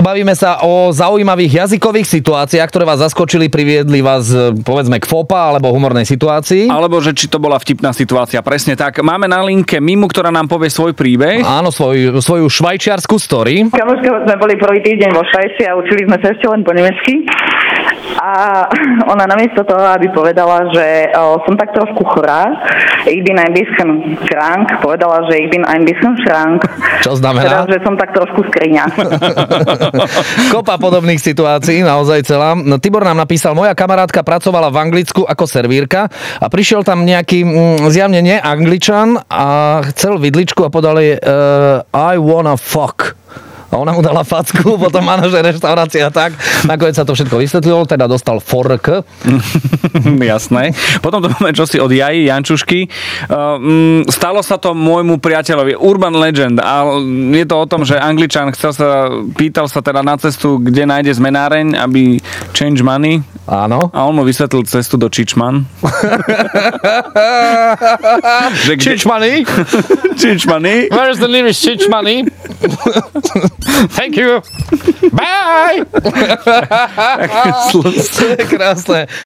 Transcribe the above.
bavíme sa o zaujímavých jazykových situáciách, ktoré vás zaskočili, priviedli vás, povedzme, k fópa alebo humornej situácii. Alebo že či to bola vtipná situácia, presne tak. Máme na linke Mimu, ktorá nám povie svoj príbeh. Áno, svoju švajčiarsku story. Kamoška sme boli prvý týždeň vo Švajci a učili sme sa ešte len po nemecky. A ona namiesto toho, aby povedala, že som tak trošku chorá, ich bin ein bisschen krank, povedala, že ich bin ein bisschen schrank. Čo znamená? Teda, že som tak trošku skriňa. Kopa podobných situácií, naozaj celá. No, Tibor nám napísal, moja kamarátka pracovala v Anglicku ako servírka a prišiel tam nejaký zjavne nie Angličan a chcel vidličku a podal jej I wanna fuck. A ona mu dala facku, potom manažer reštaurácie a tak. Nakoniec sa to všetko vysvetlilo, teda dostal fork. Jasné. Potom to máme čosi od Jaji Jančušky. Stalo sa to môjmu priateľovi. Urban Legend. A je to o tom, že Angličan pýtal sa teda na cestu, kde nájde zmenáreň, aby change money. Áno. A on mu vysvetlil cestu do Čičman. Čičmany? Čičmany. Where's the nearest Čičmany? Thank you. Bye. Krásne.